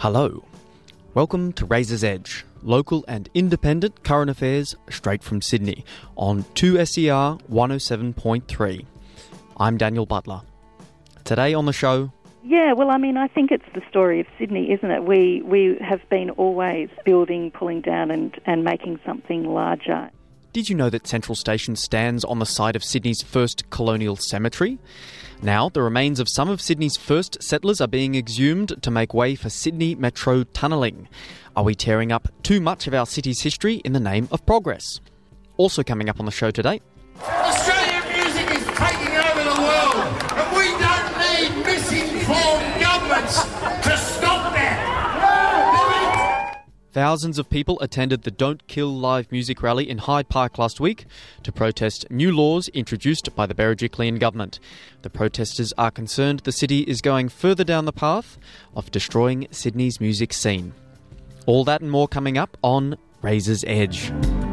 Hello. Welcome to Razor's Edge, local and independent current affairs straight from Sydney on 2SER 107.3. I'm Daniel Butler. Today on the show... Yeah, well, I think it's the story of Sydney, isn't it? We have been always building, pulling down and making something larger. Did you know that Central Station stands on the site of Sydney's first colonial cemetery? Now, the remains of some of Sydney's first settlers are being exhumed to make way for Sydney Metro tunnelling. Are we tearing up too much of our city's history in the name of progress? Also coming up on the show today... Australian music is taking over the world, and we don't need misinformed governments to stop that. Thousands of people attended the Don't Kill Live music rally in Hyde Park last week to protest new laws introduced by the Berejiklian government. The protesters are concerned the city is going further down the path of destroying Sydney's music scene. All that and more coming up on Razor's Edge.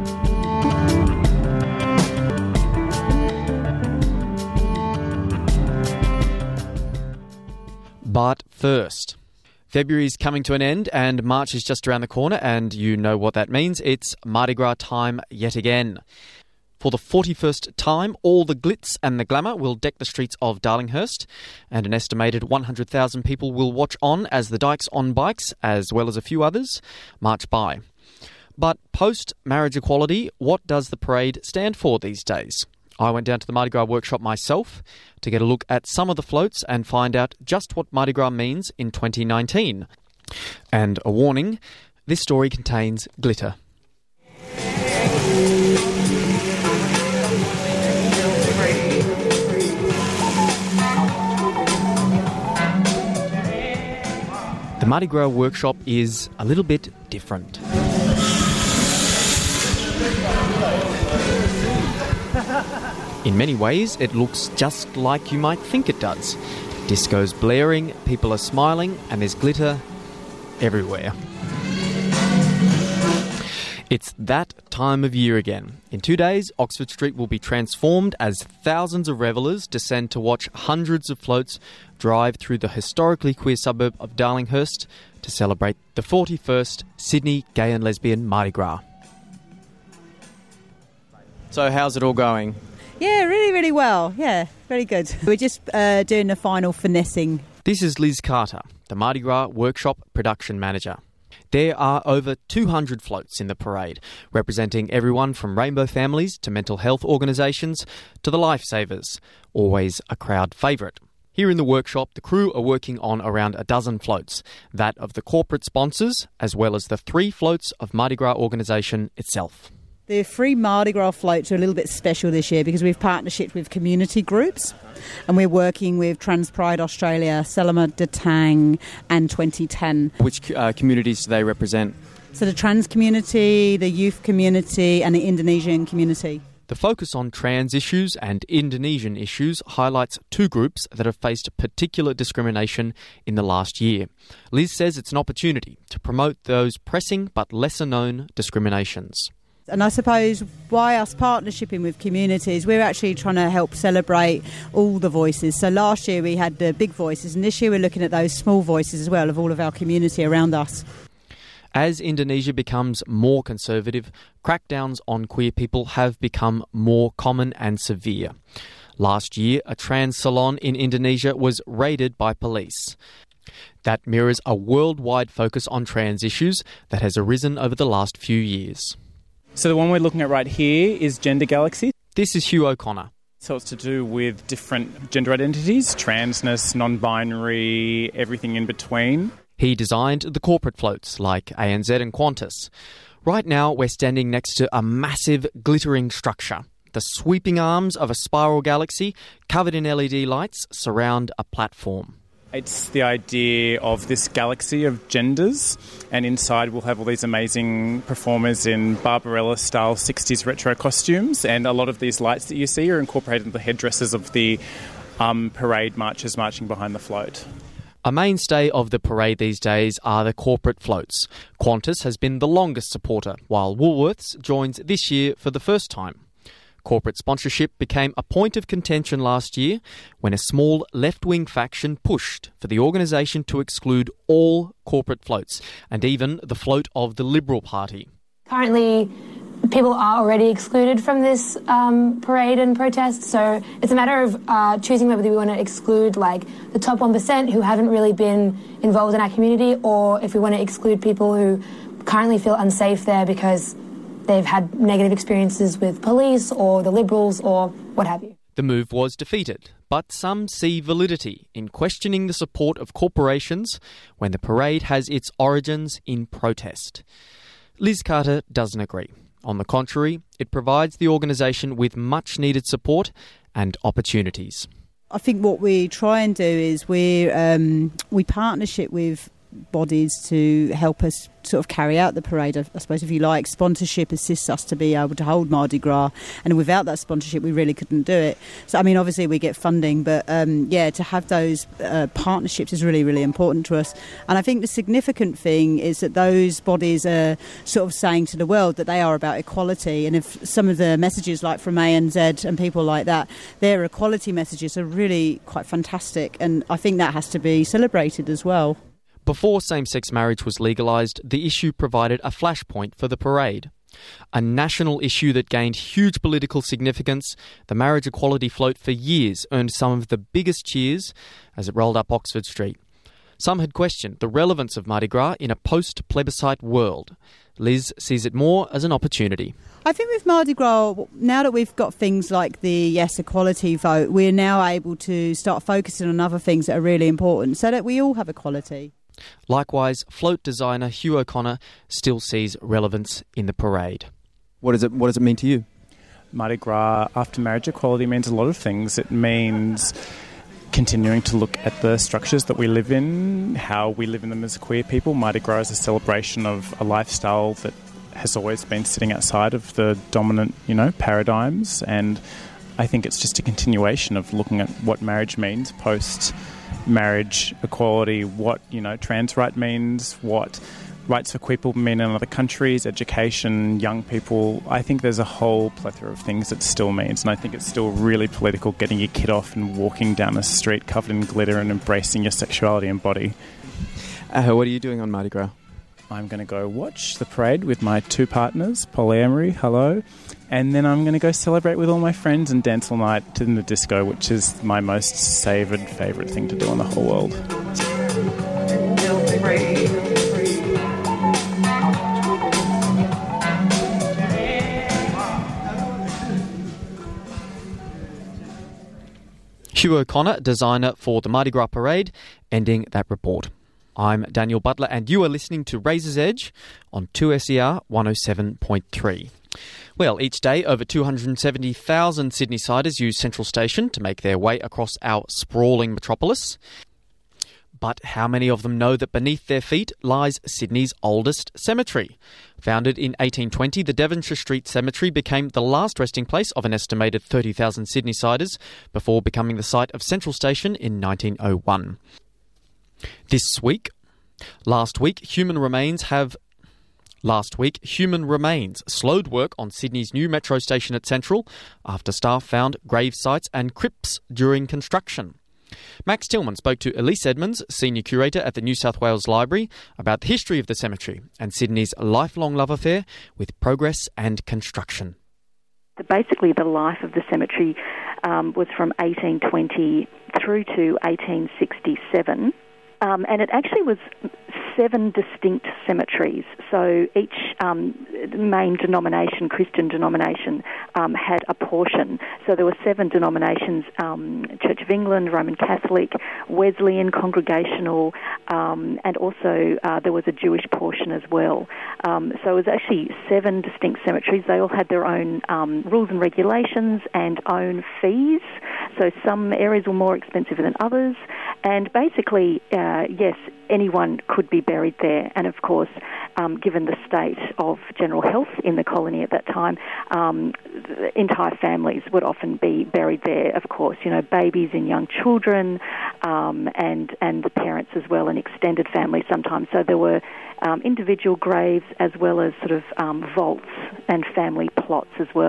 But first... February is coming to an end and March is just around the corner, and you know what that means. It's Mardi Gras time yet again. For the 41st time, all the glitz and the glamour will deck the streets of Darlinghurst, and an estimated 100,000 people will watch on as the Dykes on Bikes, as well as a few others, march by. But post-marriage equality, what does the parade stand for these days? I went down to the Mardi Gras workshop myself to get a look at some of the floats and find out just what Mardi Gras means in 2019. And a warning, this story contains glitter. The Mardi Gras workshop is a little bit different. In many ways, it looks just like you might think it does. Disco's blaring, people are smiling, and there's glitter everywhere. It's that time of year again. In 2 days, Oxford Street will be transformed as thousands of revellers descend to watch hundreds of floats drive through the historically queer suburb of Darlinghurst to celebrate the 41st Sydney Gay and Lesbian Mardi Gras. So how's it all going? Yeah, really well. Yeah, very good. We're just doing the final finessing. This is Liz Carter, the Mardi Gras Workshop Production Manager. There are over 200 floats in the parade, representing everyone from rainbow families to mental health organisations to the Lifesavers, always a crowd favourite. Here in the workshop, the crew are working on around a dozen floats, that of the corporate sponsors, as well as the 3 floats of Mardi Gras organisation itself. The free Mardi Gras floats are a little bit special this year because we've partnershipped with community groups, and we're working with Trans Pride Australia, Selama Datang and 2010. Which communities do they represent? So the trans community, the youth community and the Indonesian community. The focus on trans issues and Indonesian issues highlights 2 groups that have faced particular discrimination in the last year. Liz says it's an opportunity to promote those pressing but lesser-known discriminations. And I suppose why us partnershiping with communities, we're actually trying to help celebrate all the voices. So last year we had the big voices, and this year we're looking at those small voices as well of all of our community around us. As Indonesia becomes more conservative, crackdowns on queer people have become more common and severe. Last year, a trans salon in Indonesia was raided by police. That mirrors a worldwide focus on trans issues that has arisen over the last few years. So the one we're looking at right here is Gender Galaxy. This is Hugh O'Connor. So it's to do with different gender identities, transness, non-binary, everything in between. He designed the corporate floats like ANZ and Qantas. Right now we're standing next to a massive glittering structure. The sweeping arms of a spiral galaxy covered in LED lights surround a platform. It's the idea of this galaxy of genders, and inside we'll have all these amazing performers in Barbarella-style 60s retro costumes, and a lot of these lights that you see are incorporated into the headdresses of the parade marchers marching behind the float. A mainstay of the parade these days are the corporate floats. Qantas has been the longest supporter, while Woolworths joins this year for the first time. Corporate sponsorship became a point of contention last year when a small left-wing faction pushed for the organisation to exclude all corporate floats and even the float of the Liberal Party. Currently, people are already excluded from this parade and protest, so it's a matter of choosing whether we want to exclude like the top 1% who haven't really been involved in our community, or if we want to exclude people who currently feel unsafe there because they've had negative experiences with police or the Liberals or what have you. The move was defeated, but some see validity in questioning the support of corporations when the parade has its origins in protest. Liz Carter doesn't agree. On the contrary, it provides the organisation with much needed support and opportunities. I think what we try and do is we partnership with bodies to help us sort of carry out the parade. I suppose, if you like, sponsorship assists us to be able to hold Mardi Gras, and without that sponsorship we really couldn't do it. So I mean, obviously we get funding, but to have those partnerships is really, really important to us. And I think the significant thing is that those bodies are sort of saying to the world that they are about equality, and if some of the messages like from ANZ and people like that, their equality messages are really quite fantastic, and I think that has to be celebrated as well. Before same-sex marriage was legalised, the issue provided a flashpoint for the parade. A national issue that gained huge political significance, the marriage equality float for years earned some of the biggest cheers as it rolled up Oxford Street. Some had questioned the relevance of Mardi Gras in a post-plebiscite world. Liz sees it more as an opportunity. I think with Mardi Gras, now that we've got things like the Yes Equality vote, we're now able to start focusing on other things that are really important so that we all have equality. Likewise, float designer Hugh O'Connor still sees relevance in the parade. What does it mean to you? Mardi Gras after marriage equality means a lot of things. It means continuing to look at the structures that we live in, how we live in them as queer people. Mardi Gras is a celebration of a lifestyle that has always been sitting outside of the dominant, paradigms, and I think it's just a continuation of looking at what marriage means post-marriage equality, what, trans right means, what rights for queer people mean in other countries, education, young people. I think there's a whole plethora of things it still means, and I think it's still really political getting your kid off and walking down a street covered in glitter and embracing your sexuality and body. What are you doing on Mardi Gras? I'm going to go watch the parade with my two partners, polyamory, hello, and then I'm going to go celebrate with all my friends and dance all night in the disco, which is my most favourite thing to do in the whole world. Hugh O'Connor, designer for the Mardi Gras Parade, ending that report. I'm Daniel Butler, and you are listening to Razor's Edge on 2SER 107.3. Well, each day, over 270,000 Sydneysiders use Central Station to make their way across our sprawling metropolis. But how many of them know that beneath their feet lies Sydney's oldest cemetery? Founded in 1820, the Devonshire Street Cemetery became the last resting place of an estimated 30,000 Sydneysiders before becoming the site of Central Station in 1901. Last week, Human Remains slowed work on Sydney's new metro station at Central after staff found grave sites and crypts during construction. Max Tillman spoke to Elise Edmonds, Senior Curator at the New South Wales Library, about the history of the cemetery and Sydney's lifelong love affair with progress and construction. Basically, the life of the cemetery was from 1820 through to 1867. And it actually was 7 distinct cemeteries. So each main denomination, Christian denomination, had a portion. So there were 7 denominations: Church of England, Roman Catholic, Wesleyan, Congregational, and also there was a Jewish portion as well. So it was actually 7 distinct cemeteries. They all had their own rules and regulations and own fees. So some areas were more expensive than others. And basically, yes, anyone could be buried there. And of course, given the state of general health in the colony at that time, entire families would often be buried there. Of course, babies and young children, and the parents as well, and extended families sometimes. So there were individual graves as well as sort of vaults and family plots as well.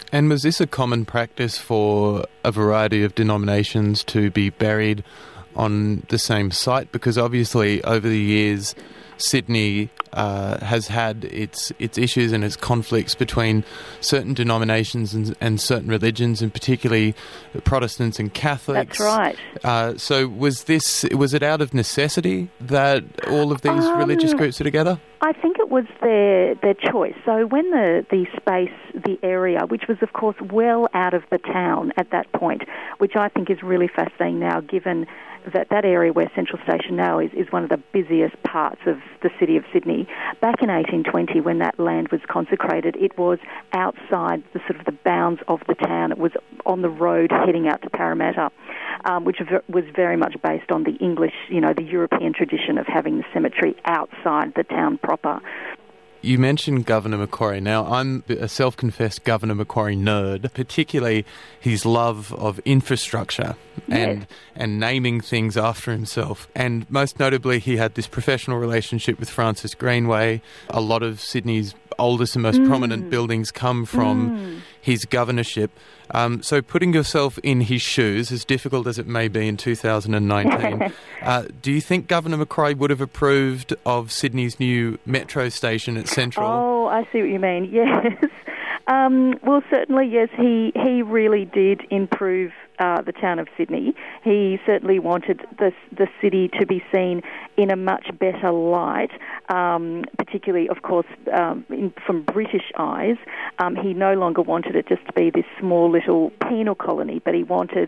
And was this a common practice for a variety of denominations to be buried on the same site? Because obviously over the years Sydney has had its issues and its conflicts between certain denominations and certain religions, and particularly Protestants and Catholics. That's right. So was it out of necessity that all of these religious groups are together? I think it was their choice. So when the area, which was of course well out of the town at that point, which I think is really fascinating now, given that area where Central Station now is one of the busiest parts of the city of Sydney. Back in 1820, when that land was consecrated, it was outside the sort of the bounds of the town. It was on the road heading out to Parramatta, which was very much based on the English, the European tradition of having the cemetery outside the town proper. You mentioned Governor Macquarie. Now, I'm a self-confessed Governor Macquarie nerd, particularly his love of infrastructure and naming things after himself. And most notably, he had this professional relationship with Francis Greenway. A lot of Sydney's oldest and most prominent buildings come from his governorship. So putting yourself in his shoes, as difficult as it may be in 2019, do you think Governor Macquarie would have approved of Sydney's new metro station at Central? Oh, I see what you mean, yes. Well, certainly, yes, he really did improve the town of Sydney. He certainly wanted the city to be seen in a much better light, particularly, of course, from British eyes. He no longer wanted it just to be this small little penal colony, but he wanted,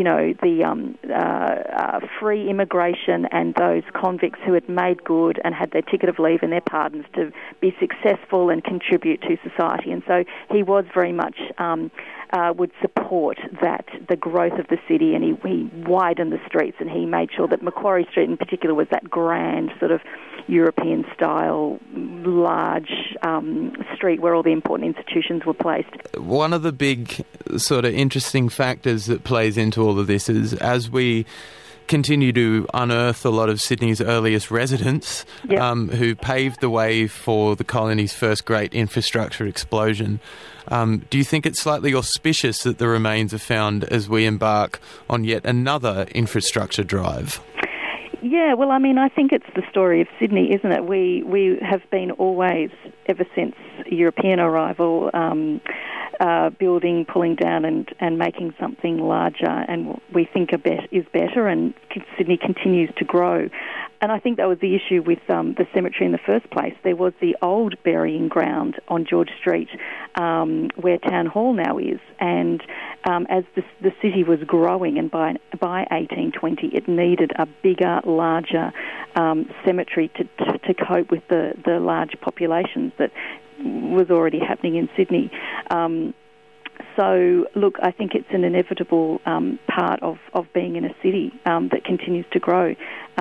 the free immigration and those convicts who had made good and had their ticket of leave and their pardons to be successful and contribute to society. And so he was very much would support the growth of the city, and he widened the streets, and he made sure that Macquarie Street in particular was that grand sort of European-style, large street where all the important institutions were placed. One of the big sort of interesting factors that plays into all of this is as we continue to unearth a lot of Sydney's earliest residents who paved the way for the colony's first great infrastructure explosion. Do you think it's slightly auspicious that the remains are found as we embark on yet another infrastructure drive? Yeah, well, I mean, I think it's the story of Sydney, isn't it? We have been always, ever since European arrival, building, pulling down and making something larger, and we think is better, and Sydney continues to grow. And I think that was the issue with the cemetery in the first place. There was the old burying ground on George Street where Town Hall now is, and as the city was growing, and by 1820 it needed a bigger, larger cemetery to cope with the large populations that was already happening in Sydney. So, look, I think it's an inevitable part of being in a city that continues to grow.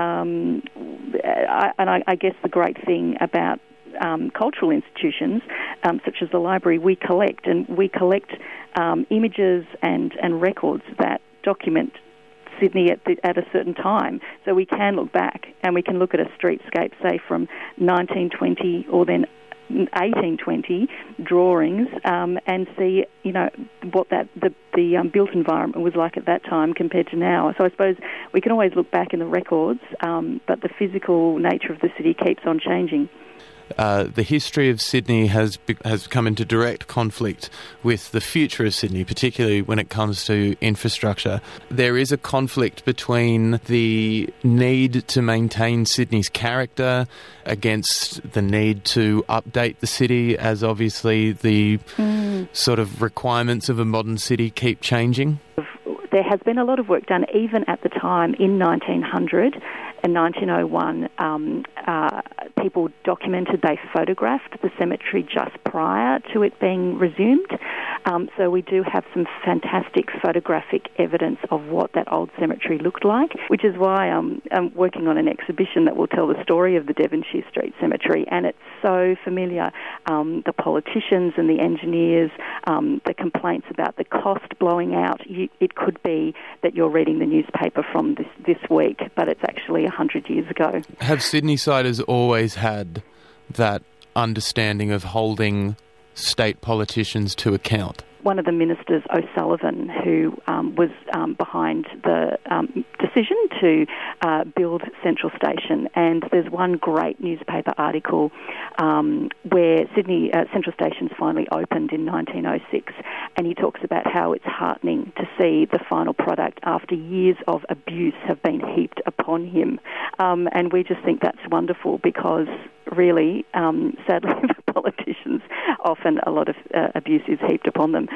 I guess the great thing about cultural institutions, such as the library, we collect images and records that document Sydney at a certain time. So we can look back and we can look at a streetscape, say, from 1920 or then 1820 drawings and see, what the built environment was like at that time compared to now. So I suppose we can always look back in the records, but the physical nature of the city keeps on changing. The history of Sydney has come into direct conflict with the future of Sydney, particularly when it comes to infrastructure. There is a conflict between the need to maintain Sydney's character against the need to update the city, as obviously the sort of requirements of a modern city keep changing. There has been a lot of work done even at the time in 1900 and 1901. People documented, they photographed the cemetery just prior to it being resumed. So we do have some fantastic photographic evidence of what that old cemetery looked like, which is why I'm working on an exhibition that will tell the story of the Devonshire Street Cemetery, and it's so familiar. The politicians and the engineers, the complaints about the cost blowing out, it could be that you're reading the newspaper from this week, but it's actually 100 years ago. Have Sydneysiders always had that understanding of holding state politicians to account? One of the ministers, O'Sullivan, who was behind the decision to build Central Station. And there's one great newspaper article where Sydney Central Station's finally opened in 1906, and he talks about how it's heartening to see the final product after years of abuse have been heaped upon him. And we just think that's wonderful because really, sadly, for politicians, often a lot of abuse is heaped upon them.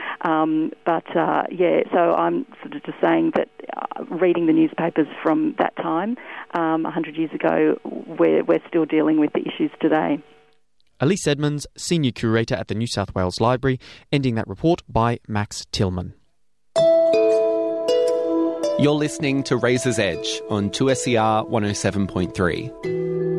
So I'm sort of just saying that reading the newspapers from that time, 100 years ago, we're still dealing with the issues today. Elise Edmonds, Senior Curator at the New South Wales Library, ending that report by Max Tillman. You're listening to Razor's Edge on 2SER 107.3.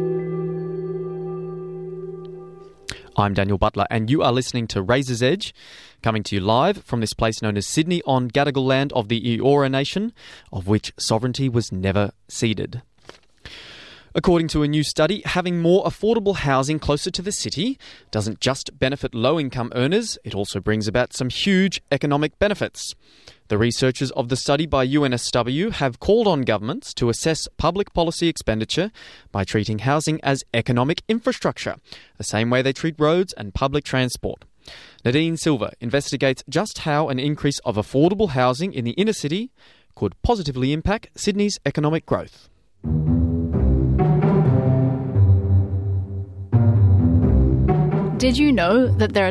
I'm Daniel Butler, and you are listening to Razor's Edge, coming to you live from this place known as Sydney on Gadigal land of the Eora Nation, of which sovereignty was never ceded. According to a new study, having more affordable housing closer to the city doesn't just benefit low-income earners, it also brings about some huge economic benefits. The researchers of the study by UNSW have called on governments to assess public policy expenditure by treating housing as economic infrastructure, the same way they treat roads and public transport. Nadine Silver investigates just how an increase of affordable housing in the inner city could positively impact Sydney's economic growth. Did you know that there are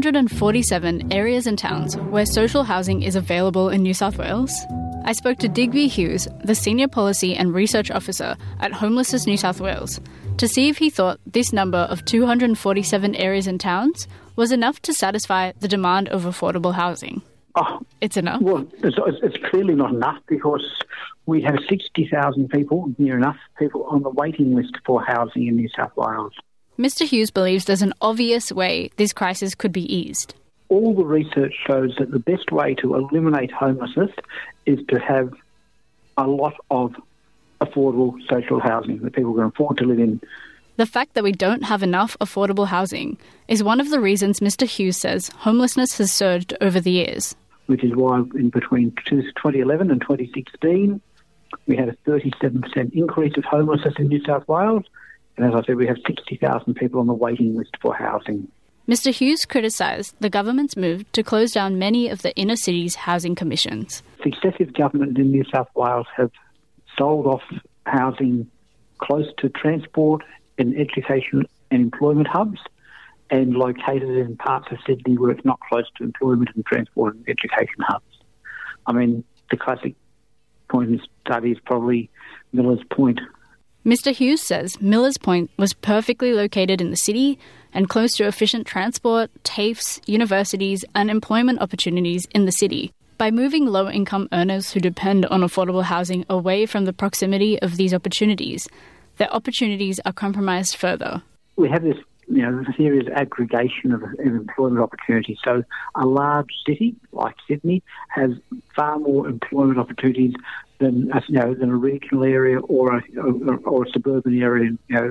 247 areas and towns where social housing is available in New South Wales? I spoke to Digby Hughes, the Senior Policy and Research Officer at Homelessness New South Wales, to see if he thought this number of 247 areas and towns was enough to satisfy the demand of affordable housing. Oh, it's enough? Well, it's clearly not enough because we have 60,000 people, near enough, people on the waiting list for housing in New South Wales. Mr. Hughes believes there's an obvious way this crisis could be eased. All the research shows that the best way to eliminate homelessness is to have a lot of affordable social housing that people can afford to live in. The fact that we don't have enough affordable housing is one of the reasons Mr. Hughes says homelessness has surged over the years. Which is why in between 2011 and 2016, we had a 37% increase of homelessness in New South Wales. And as I said, we have 60,000 people on the waiting list for housing. Mr. Hughes criticised the government's move to close down many of the inner city's housing commissions. Successive governments in New South Wales have sold off housing close to transport and education and employment hubs and located in parts of Sydney where it's not close to employment and transport and education hubs. I mean, the classic point in the study is probably Millers Point. Mr. Hughes says Millers Point was perfectly located in the city and close to efficient transport, TAFEs, universities and employment opportunities in the city. By moving low-income earners who depend on affordable housing away from the proximity of these opportunities, their opportunities are compromised further. We have this, serious aggregation of employment opportunities. So a large city like Sydney has far more employment opportunities than a regional area or a suburban area,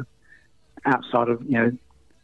outside of the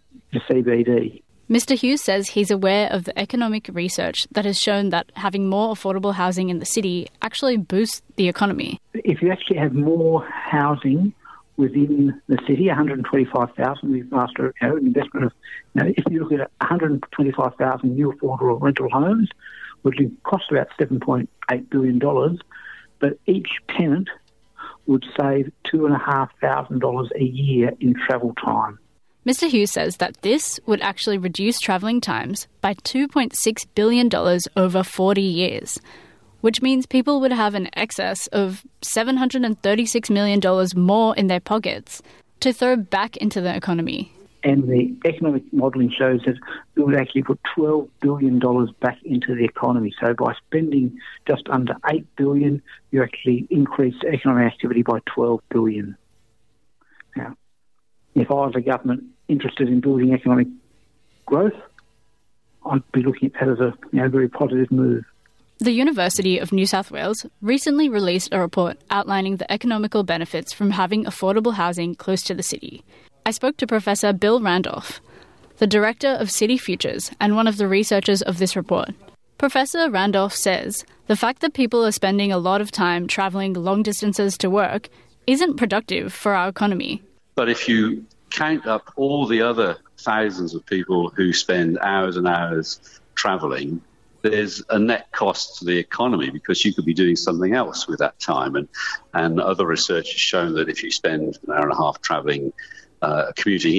CBD. Mr. Hughes says he's aware of the economic research that has shown that having more affordable housing in the city actually boosts the economy. If you actually have more housing within the city, 125,000, we've asked for an investment of, if you look at 125,000 new affordable rental homes, which would cost about $7.8 billion, but each tenant would save $2,500 a year in travel time. Mr. Hughes says that this would actually reduce travelling times by $2.6 billion over 40 years, which means people would have an excess of $736 million more in their pockets to throw back into the economy. And the economic modelling shows that it would actually put $12 billion back into the economy. So by spending just under $8 billion, you actually increase economic activity by $12 billion. Now, if I was a government interested in building economic growth, I'd be looking at that as a very positive move. The University of New South Wales recently released a report outlining the economical benefits from having affordable housing close to the city. I spoke to Professor Bill Randolph. the director of City Futures and one of the researchers of this report. Professor Randolph says the fact that people are spending a lot of time travelling long distances to work isn't productive for our economy. But if you count up all the other thousands of people who spend hours and hours travelling, there's a net cost to the economy because you could be doing something else with that time. And other research has shown that if you spend an hour and a half travelling, commuting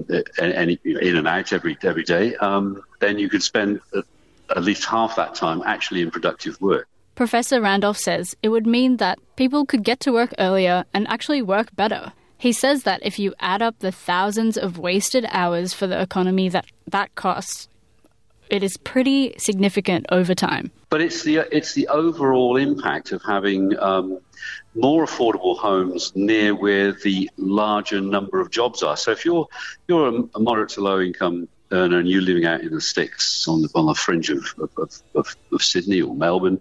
in and out every day, then you could spend at least half that time actually in productive work. Professor Randolph says it would mean that people could get to work earlier and actually work better. He says that if you add up the thousands of wasted hours for the economy that costs, it is pretty significant over time. But it's the overall impact of having more affordable homes near where the larger number of jobs are. So if you're a moderate to low income earner and you're living out in the sticks on the fringe of Sydney or Melbourne,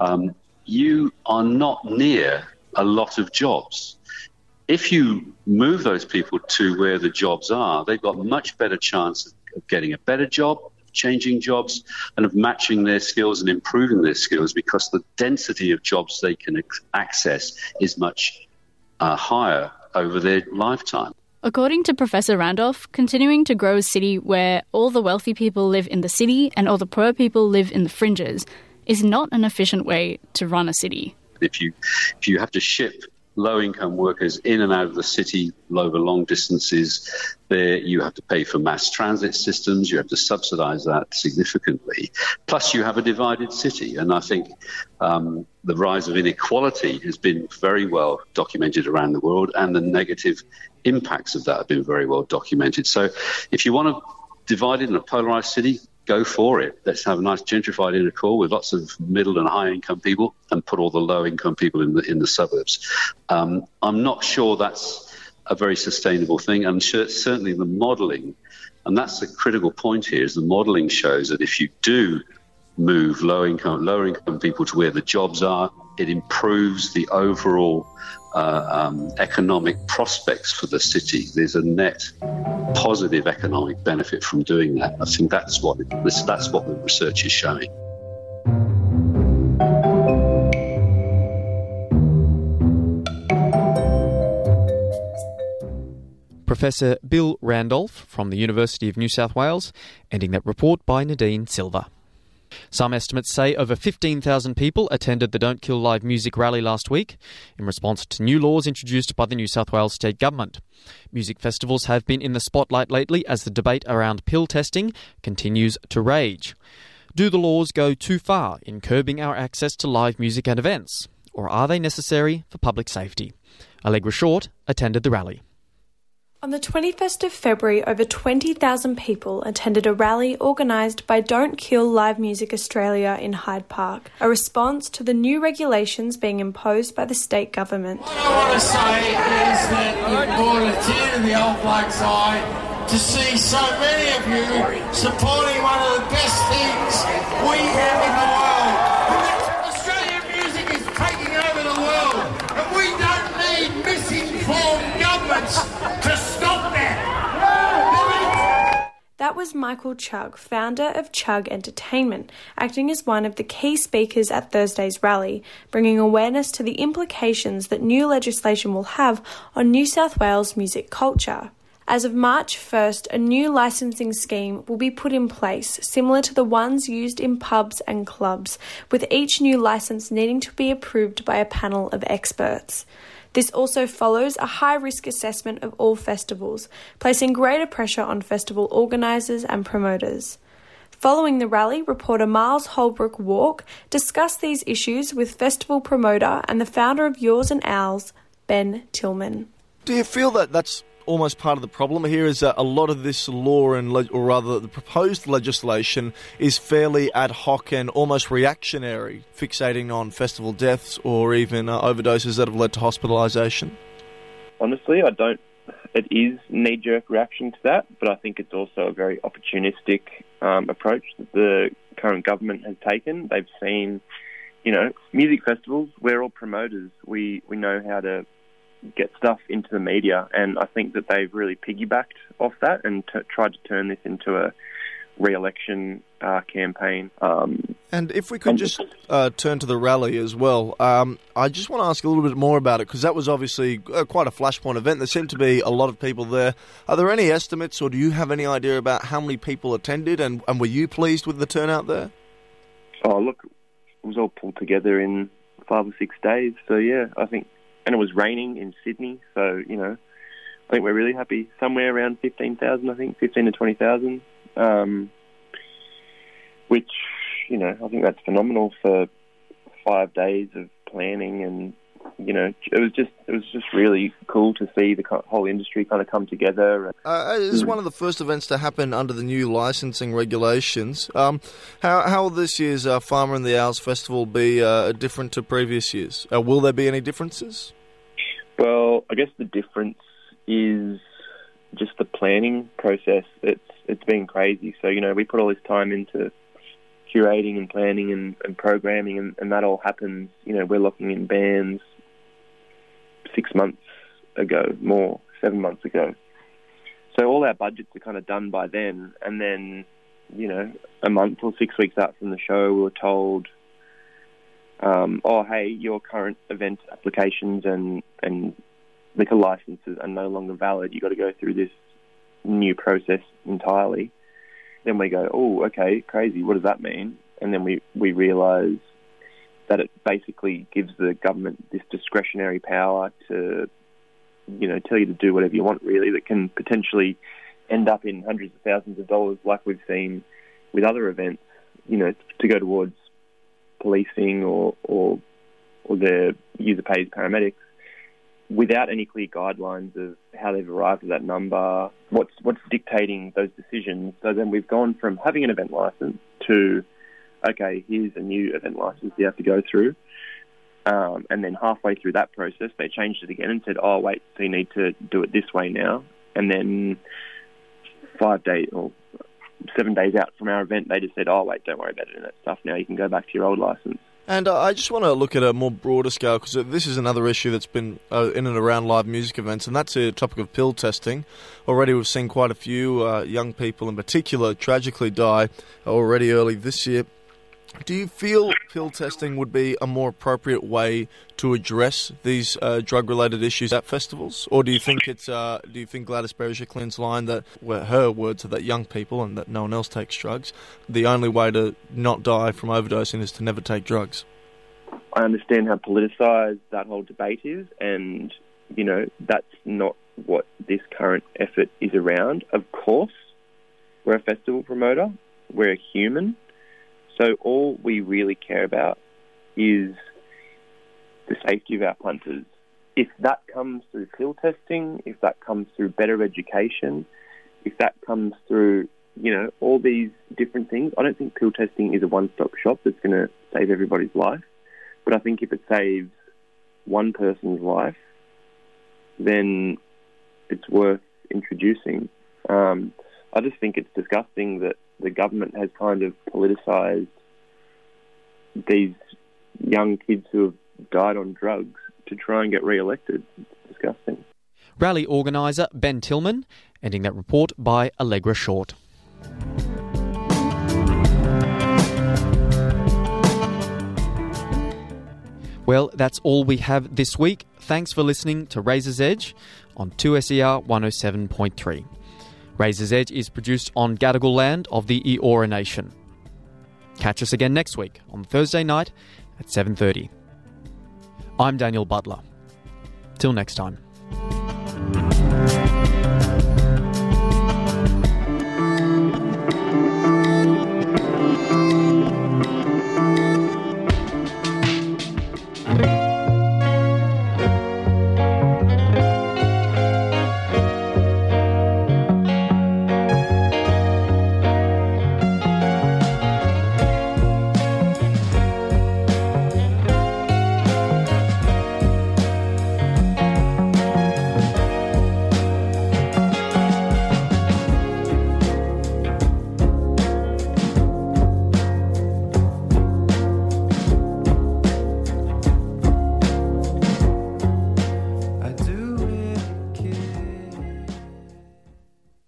you are not near a lot of jobs. If you move those people to where the jobs are, they've got much better chance of getting a better job, changing jobs, and of matching their skills and improving their skills because the density of jobs they can access is much higher over their lifetime. According to Professor Randolph, continuing to grow a city where all the wealthy people live in the city and all the poor people live in the fringes is not an efficient way to run a city. If you have to ship low-income workers in and out of the city over long distances, there you have to pay for mass transit systems, you have to subsidise that significantly. Plus you have a divided city, and I think the rise of inequality has been very well documented around the world, and the negative impacts of that have been very well documented. So if you want to divide it in a polarised city, go for it. Let's have a nice gentrified inner core with lots of middle and high income people and put all the low income people in the suburbs. I'm not sure that's a very sustainable thing. I'm sure certainly the modelling, and that's the critical point here, is the modelling shows that if you do move lower income people to where the jobs are, it improves the overall economic prospects for the city. There's a net positive economic benefit from doing that. I think that's what the research is showing. Professor Bill Randolph from the University of New South Wales, ending that report by Nadine Silva. Some estimates say over 15,000 people attended the Don't Kill Live Music rally last week in response to new laws introduced by the New South Wales State Government. Music festivals have been in the spotlight lately as the debate around pill testing continues to rage. Do the laws go too far in curbing our access to live music and events, or are they necessary for public safety? Allegra Short attended the rally. On the 21st of February, over 20,000 people attended a rally organised by Don't Kill Live Music Australia in Hyde Park, a response to the new regulations being imposed by the state government. What I want to say is that it brought a tear to the old bloke's eye to see so many of you supporting one of the best things we have in the world. Australian music is taking over the world, and we don't need misinformed governments to stop that. That was Michael Chugg, founder of Chugg Entertainment, acting as one of the key speakers at Thursday's rally, bringing awareness to the implications that new legislation will have on New South Wales music culture. As of March 1st, a new licensing scheme will be put in place, similar to the ones used in pubs and clubs, with each new licence needing to be approved by a panel of experts. This also follows a high-risk assessment of all festivals, placing greater pressure on festival organisers and promoters. Following the rally, reporter Miles Holbrook Walk discussed these issues with festival promoter and the founder of Yours and Owls, Ben Tillman. Do you feel that that's almost part of the problem here, is that a lot of this law or rather the proposed legislation is fairly ad hoc and almost reactionary, fixating on festival deaths or even overdoses that have led to hospitalisation? Honestly, I don't. It is knee-jerk reaction to that, but I think it's also a very opportunistic approach that the current government has taken. They've seen, music festivals, we're all promoters. We know how to get stuff into the media, and I think that they've really piggybacked off that and tried to turn this into a re-election campaign. And if we could just turn to the rally as well, I just want to ask a little bit more about it, because that was obviously quite a flashpoint event. There seemed to be a lot of people there. Are there any estimates, or do you have any idea about how many people attended, and were you pleased with the turnout there? Oh, look, it was all pulled together in 5 or 6 days. So, yeah, I think, and it was raining in Sydney, so, you know, I think we're really happy. Somewhere around 15,000, I think, 15 to 20,000, which, you know, I think that's phenomenal for 5 days of planning, and, you know, it was just really cool to see the whole industry kind of come together. This is one of the first events to happen under the new licensing regulations. How will this year's Farmer and the Owls Festival be different to previous years? Will there be any differences? Well, I guess the difference is just the planning process. It's been crazy. So, you know, we put all this time into curating and planning and programming, and that all happens. You know, we're locking in bands 6 months ago, 7 months ago. So all our budgets are kind of done by then, and then, you know, a month or 6 weeks out from the show, we were told, oh, hey, your current event applications and liquor licenses are no longer valid. You've got to go through this new process entirely. Then we go, oh, okay, crazy, what does that mean? And then we realise that it basically gives the government this discretionary power to, you know, tell you to do whatever you want, really, that can potentially end up in hundreds of thousands of dollars, like we've seen with other events, you know, to go towards policing or the user pays paramedics, without any clear guidelines of how they've arrived at that number, what's dictating those decisions. So then we've gone from having an event license to, okay, here's a new event license you have to go through. And then halfway through that process, they changed it again and said, oh, wait, so you need to do it this way now. And then 5 days or 7 days out from our event, they just said, oh, wait, don't worry about any of that stuff now. You can go back to your old license. And I just want to look at a more broader scale, because this is another issue that's been in and around live music events, and that's the topic of pill testing. Already we've seen quite a few young people in particular tragically die already early this year. Do you feel pill testing would be a more appropriate way to address these drug-related issues at festivals, or do you think do you think Gladys Berejiklian's line that, well, her words are that young people and that no one else takes drugs, the only way to not die from overdosing is to never take drugs? I understand how politicised that whole debate is, and, you know, that's not what this current effort is around. Of course, we're a festival promoter, we're a human. So all we really care about is the safety of our punters. If that comes through pill testing, if that comes through better education, if that comes through, you know, all these different things, I don't think pill testing is a one-stop shop that's going to save everybody's life. But I think if it saves one person's life, then it's worth introducing. I just think it's disgusting that the government has kind of politicised these young kids who have died on drugs to try and get re-elected. It's disgusting. Rally organiser Ben Tillman, ending that report by Allegra Short. Well, that's all we have this week. Thanks for listening to Razor's Edge on 2SER 107.3. Razor's Edge is produced on Gadigal land of the Eora Nation. Catch us again next week on Thursday night at 7:30. I'm Daniel Butler. Till next time.